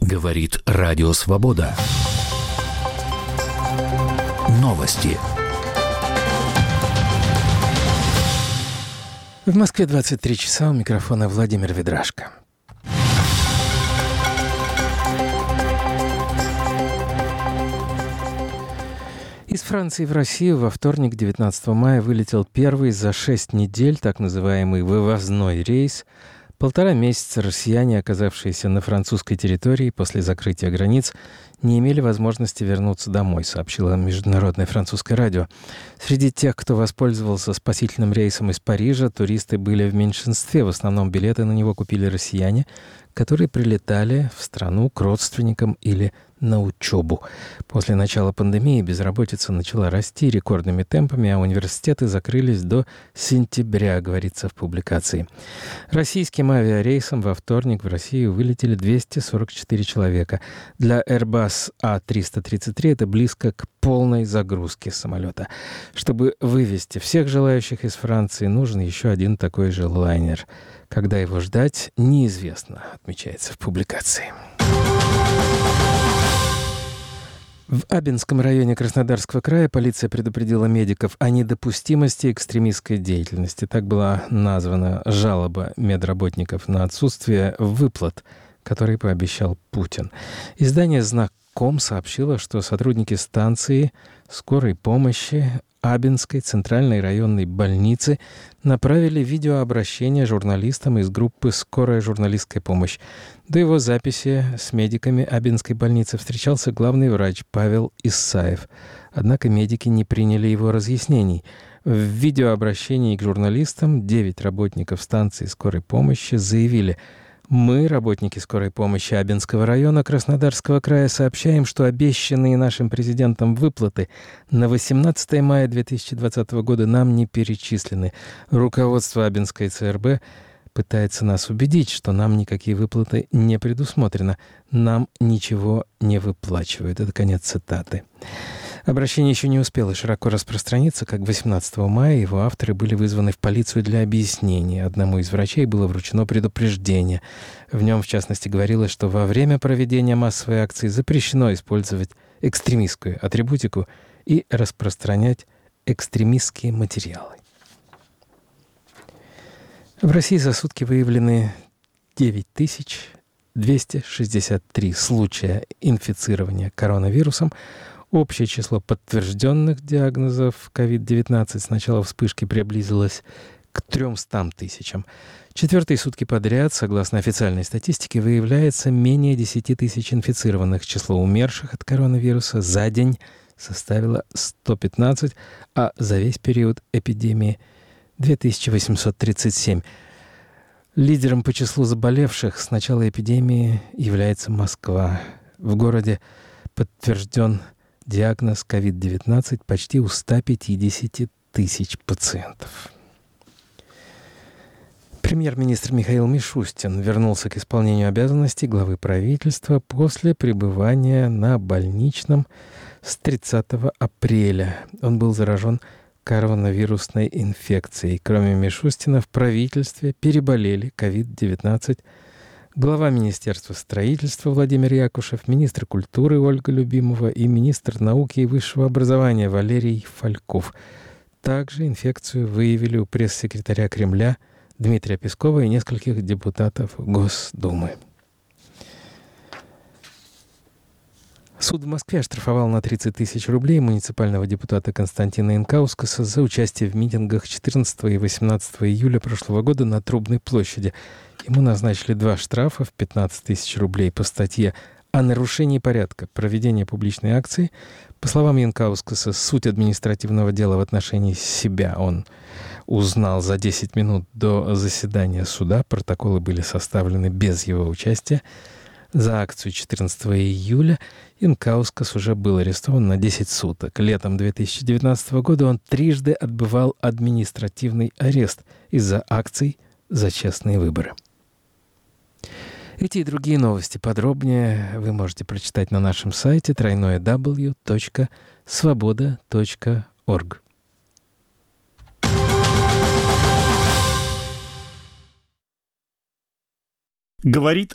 Говорит Радио Свобода. Новости. В Москве 23 часа, у микрофона Владимир Ведрашко. Из Франции в Россию во вторник, 19 мая, вылетел первый за 6 недель так называемый вывозной рейс. 1,5 месяца россияне, оказавшиеся на французской территории после закрытия границ, не имели возможности вернуться домой, сообщило Международное французское радио. Среди тех, кто воспользовался спасительным рейсом из Парижа, туристы были в меньшинстве. В основном билеты на него купили россияне, которые прилетали в страну к родственникам или на учебу. После начала пандемии безработица начала расти рекордными темпами, а университеты закрылись до сентября, говорится в публикации. Российским авиарейсом во вторник в Россию вылетели 244 человека. Для Airbus A330 это близко к полной загрузке самолета. Чтобы вывезти всех желающих из Франции, нужен еще один такой же лайнер. Когда его ждать, неизвестно, отмечается в публикации. В Абинском районе Краснодарского края полиция предупредила медиков о недопустимости экстремистской деятельности. Так была названа жалоба медработников на отсутствие выплат, которые пообещал Путин. Издание «Знаком» сообщило, что сотрудники станции скорой помощи Абинской центральной районной больницы направили видеообращение журналистам из группы «Скорая журналистская помощь». До его записи с медиками Абинской больницы встречался главный врач Павел Исаев. Однако медики не приняли его разъяснений. В видеообращении к журналистам 9 работников станции скорой помощи заявили: «Мы, работники скорой помощи Абинского района Краснодарского края, сообщаем, что обещанные нашим президентом выплаты на 18 мая 2020 года нам не перечислены. Руководство Абинской ЦРБ пытается нас убедить, что нам никакие выплаты не предусмотрено. Нам ничего не выплачивают». Это конец цитаты. Обращение еще не успело широко распространиться, как 18 мая его авторы были вызваны в полицию для объяснения. Одному из врачей было вручено предупреждение. В нем, в частности, говорилось, что во время проведения массовой акции запрещено использовать экстремистскую атрибутику и распространять экстремистские материалы. В России за сутки выявлены 9263 случая инфицирования коронавирусом. Общее число подтвержденных диагнозов COVID-19 с начала вспышки приблизилось к 300 тысячам. Четвертые сутки подряд, согласно официальной статистике, выявляется менее 10 тысяч инфицированных. Число умерших от коронавируса за день составило 115, а за весь период эпидемии — 2837. Лидером по числу заболевших с начала эпидемии является Москва. В городе подтвержден диагноз COVID-19 почти у 150 тысяч пациентов. Премьер-министр Михаил Мишустин вернулся к исполнению обязанностей главы правительства после пребывания на больничном с 30 апреля. Он был заражен коронавирусной инфекцией. Кроме Мишустина, в правительстве переболели COVID-19 глава Министерства строительства Владимир Якушев, министр культуры Ольга Любимова и министр науки и высшего образования Валерий Фальков. Также инфекцию выявили у пресс-секретаря Кремля Дмитрия Пескова и нескольких депутатов Госдумы. Суд в Москве оштрафовал на 30 тысяч рублей муниципального депутата Константина Инкаускаса за участие в митингах 14 и 18 июля прошлого года на Трубной площади. Ему назначили 2 штрафа в 15 тысяч рублей по статье о нарушении порядка проведения публичной акции. По словам Инкаускаса, суть административного дела в отношении себя он узнал за 10 минут до заседания суда. Протоколы были составлены без его участия. За акцию 14 июля Инкаускас уже был арестован на 10 суток. Летом 2019 года он трижды отбывал административный арест из-за акций за честные выборы. Эти и другие новости подробнее вы можете прочитать на нашем сайте www.svoboda.org. Говорит